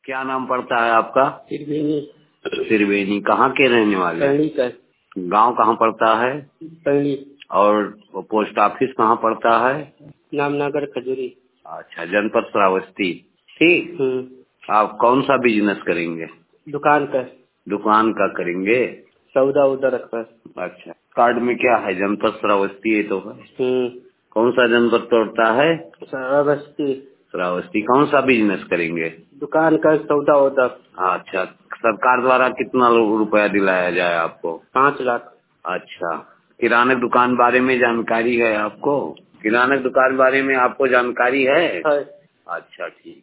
क्या नाम पड़ता है आपका? त्रिवेणी। त्रिवेणी। कहाँ के रहने वाले? पहली का। गांव कहाँ पड़ता है? पहली। और पोस्ट ऑफिस कहाँ पड़ता है? नामनगर खजूरी। अच्छा, जनपद श्रावस्ती। ठीक। आप कौन सा बिजनेस करेंगे? दुकान का। दुकान का करेंगे? सौदा उधर रखा। अच्छा, कार्ड में क्या है? जनपद श्रावस्ती है तो है। कौन सा जनपद पड़ता है? श्रावस्ती। श्रावस्ती। कौन सा बिजनेस करेंगे? दुकान का सौदा उधर। अच्छा, सरकार द्वारा कितना रुपया दिलाया जाए आपको? 5 लाख। अच्छा, किराने दुकान बारे में जानकारी है आपको? किराने दुकान बारे में आपको जानकारी है? है। अच्छा, ठीक।